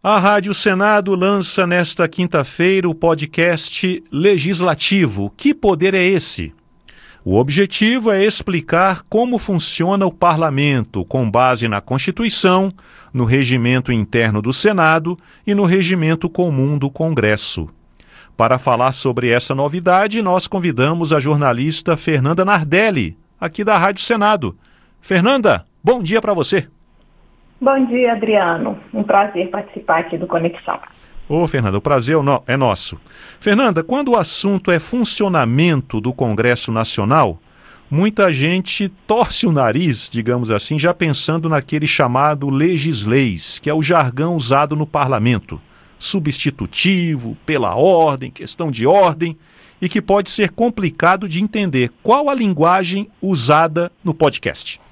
A Rádio Senado lança nesta quinta-feira o podcast Legislativo. Que poder é esse? O objetivo é explicar como funciona o parlamento, com base na Constituição, no regimento interno do Senado e no regimento comum do Congresso. Para falar sobre essa novidade, nós convidamos a jornalista Fernanda Nardelli, aqui da Rádio Senado. Fernanda, bom dia para você. Bom dia, Adriano. Um prazer participar aqui do Conexão. Ô, Fernanda, o prazer é nosso. Fernanda, quando o assunto é funcionamento do Congresso Nacional, muita gente torce o nariz, digamos assim, já pensando naquele chamado legisleis, que é o jargão usado no parlamento. Substitutivo, pela ordem, questão de ordem, e que pode ser complicado de entender. Qual a linguagem usada no podcast?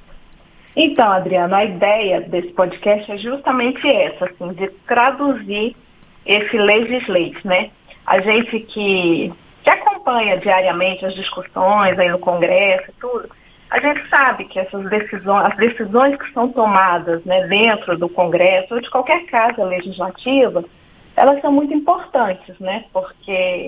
Então, Adriano, a ideia desse podcast é justamente essa, assim, de traduzir esse legislate, né? A gente que acompanha diariamente as discussões aí no Congresso e tudo, a gente sabe que essas decisões, as decisões que são tomadas, né, dentro do Congresso ou de qualquer casa legislativa, elas são muito importantes, né? Porque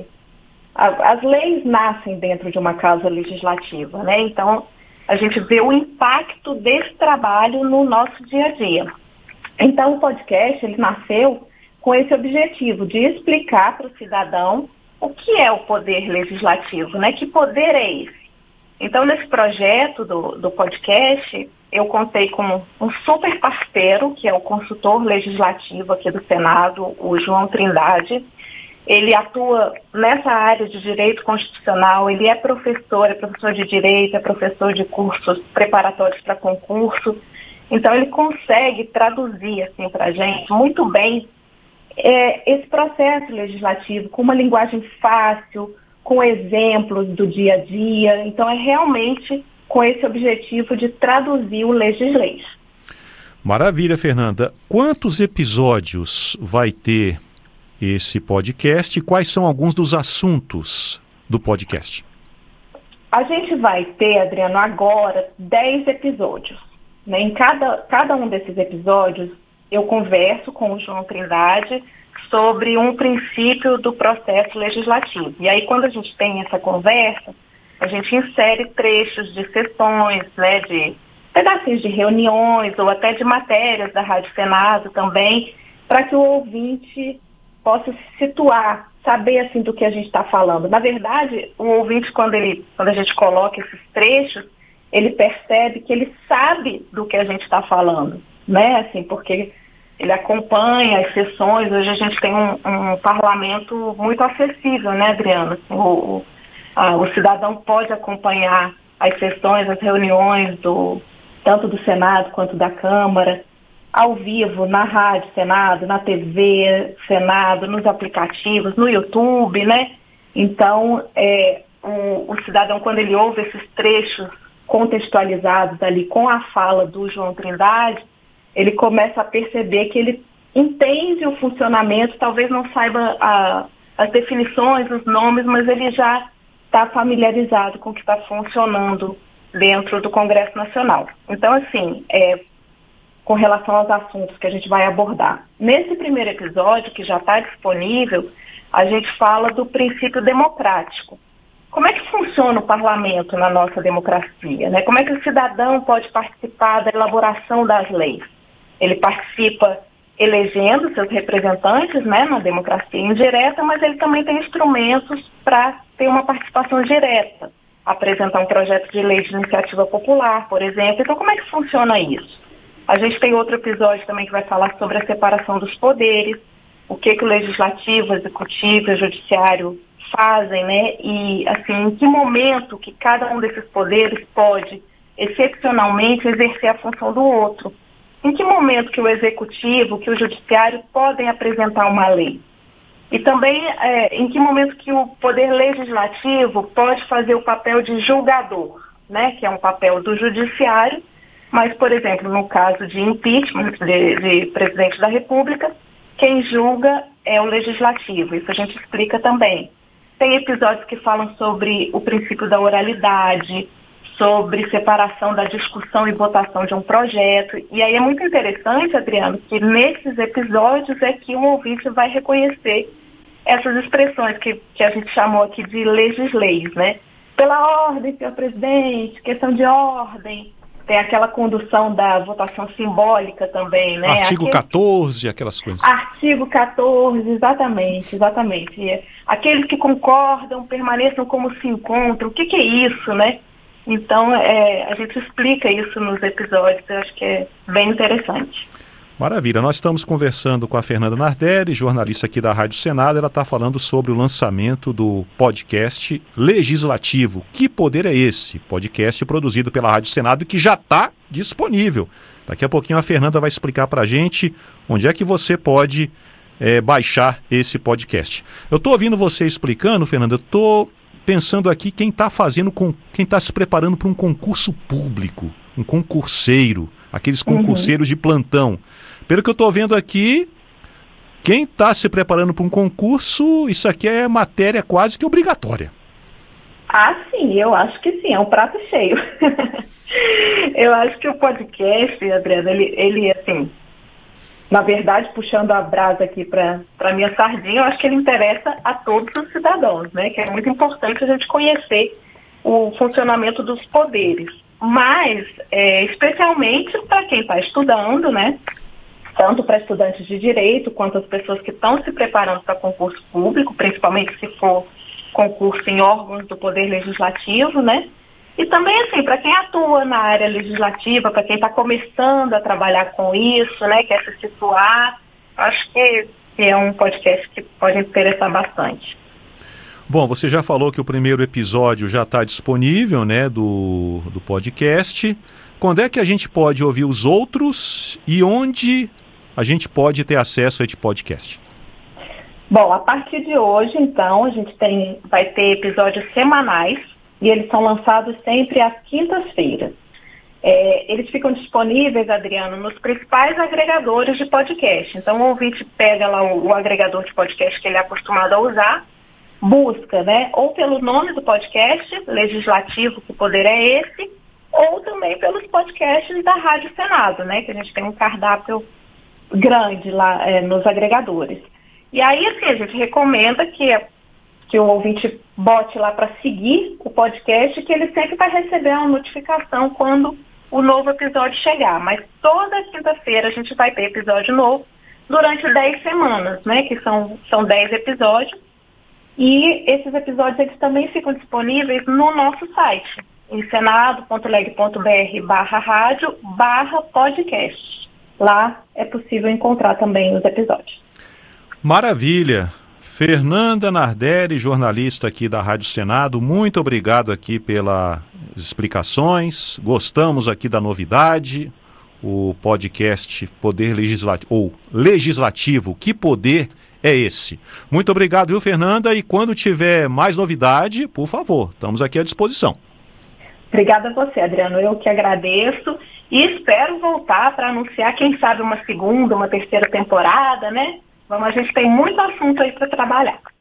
as leis nascem dentro de uma casa legislativa, né? Então, a gente vê o impacto desse trabalho no nosso dia a dia. Então, o podcast, ele nasceu com esse objetivo de explicar para o cidadão o que é o poder legislativo, né? Que poder é esse? Então, nesse projeto do podcast, eu contei com um super parceiro, que é o consultor legislativo aqui do Senado, o João Trindade. Ele atua nessa área de direito constitucional, ele é professor de direito, é professor de cursos preparatórios para concurso. Então, ele consegue traduzir assim, para a gente muito bem esse processo legislativo com uma linguagem fácil, com exemplos do dia a dia. Então, é realmente com esse objetivo de traduzir o legislate. Maravilha, Fernanda. Quantos episódios vai ter esse podcast e quais são alguns dos assuntos do podcast? A gente vai ter, Adriano, agora 10 episódios. Né? Em cada um desses episódios, eu converso com o João Trindade sobre um princípio do processo legislativo. E aí, quando a gente tem essa conversa, a gente insere trechos de sessões, né, de pedacinhos de reuniões ou até de matérias da Rádio Senado também, para que o ouvinte possa se situar, saber assim do que a gente está falando. Na verdade, o ouvinte, quando a gente coloca esses trechos, ele percebe que ele sabe do que a gente está falando, né? Assim, porque ele acompanha as sessões. Hoje a gente tem um parlamento muito acessível, né, Adriano? Assim, o cidadão pode acompanhar as sessões, as reuniões tanto do Senado quanto da Câmara, ao vivo, na Rádio Senado, na TV Senado, nos aplicativos, no YouTube, né? Então, o cidadão, quando ele ouve esses trechos contextualizados ali com a fala do João Trindade, ele começa a perceber que ele entende o funcionamento, talvez não saiba as definições, os nomes, mas ele já está familiarizado com o que está funcionando dentro do Congresso Nacional. Então, assim, com relação aos assuntos que a gente vai abordar. Nesse primeiro episódio, que já está disponível, a gente fala do princípio democrático. Como é que funciona o parlamento na nossa democracia? Né? Como é que o cidadão pode participar da elaboração das leis? Ele participa elegendo seus representantes, né, na democracia indireta, mas ele também tem instrumentos para ter uma participação direta, apresentar um projeto de lei de iniciativa popular, por exemplo. Então, como é que funciona isso? A gente tem outro episódio também que vai falar sobre a separação dos poderes, o que o legislativo, o executivo e o judiciário fazem, né? E, assim, em que momento que cada um desses poderes pode, excepcionalmente, exercer a função do outro. Em que momento que o executivo, que o judiciário podem apresentar uma lei. E também em que momento que o poder legislativo pode fazer o papel de julgador, né? Que é um papel do judiciário. Mas, por exemplo, no caso de impeachment de presidente da República, quem julga é o legislativo. Isso a gente explica também. Tem episódios que falam sobre o princípio da oralidade, sobre separação da discussão e votação de um projeto. E aí é muito interessante, Adriano, que nesses episódios é que o ouvinte vai reconhecer essas expressões que a gente chamou aqui de legisleis, né? Pela ordem, senhor presidente, questão de ordem, tem aquela condução da votação simbólica também, né? Artigo 14, aquelas coisas. Artigo 14, exatamente. Aqueles que concordam permaneçam como se encontram. O que é isso, né? Então, a gente explica isso nos episódios, eu acho que é bem interessante. Maravilha, nós estamos conversando com a Fernanda Nardelli, jornalista aqui da Rádio Senado. Ela está falando sobre o lançamento do podcast Legislativo. Que poder é esse? Podcast produzido pela Rádio Senado e que já está disponível. Daqui a pouquinho a Fernanda vai explicar para a gente onde é que você pode baixar esse podcast. Eu estou ouvindo você explicando, Fernanda, eu estou pensando aqui quem está se preparando para um concurso público, um concurseiro, aqueles concurseiros de plantão. Pelo que eu estou vendo aqui, quem está se preparando para um concurso, isso aqui é matéria quase que obrigatória. Ah, sim, eu acho que sim, é um prato cheio. Eu acho que o podcast, Adriana, ele assim, na verdade, puxando a brasa aqui para a minha sardinha, eu acho que ele interessa a todos os cidadãos, né? Que é muito importante a gente conhecer o funcionamento dos poderes. Mas, especialmente para quem está estudando, né? Tanto para estudantes de direito, quanto as pessoas que estão se preparando para concurso público, principalmente se for concurso em órgãos do Poder Legislativo, né? E também, assim, para quem atua na área legislativa, para quem está começando a trabalhar com isso, né? Quer se situar, acho que é um podcast que pode interessar bastante. Bom, você já falou que o primeiro episódio já está disponível, né, do podcast. Quando é que a gente pode ouvir os outros e onde a gente pode ter acesso a este podcast? Bom, a partir de hoje, então, a gente vai ter episódios semanais e eles são lançados sempre às quintas-feiras. Eles ficam disponíveis, Adriano, nos principais agregadores de podcast. Então, o ouvinte pega lá o agregador de podcast que ele é acostumado a usar, busca, né, ou pelo nome do podcast, Legislativo, que poder é esse, ou também pelos podcasts da Rádio Senado, né, que a gente tem um cardápio grande lá nos agregadores. E aí, assim, a gente recomenda que o ouvinte bote lá para seguir o podcast, que ele sempre vai receber uma notificação quando o novo episódio chegar. Mas toda quinta-feira a gente vai ter episódio novo durante 10 semanas, né, que são 10 episódios. E esses episódios eles também ficam disponíveis no nosso site, em senado.leg.br/rádio/podcast. Lá é possível encontrar também os episódios. Maravilha! Fernanda Nardelli, jornalista aqui da Rádio Senado, muito obrigado aqui pelas explicações. Gostamos aqui da novidade, o podcast Poder Legislativo, ou Legislativo, que poder é esse? Muito obrigado, viu, Fernanda? E quando tiver mais novidade, por favor, estamos aqui à disposição. Obrigada a você, Adriano. Eu que agradeço e espero voltar para anunciar, quem sabe, uma segunda, uma terceira temporada, né? A gente tem muito assunto aí para trabalhar.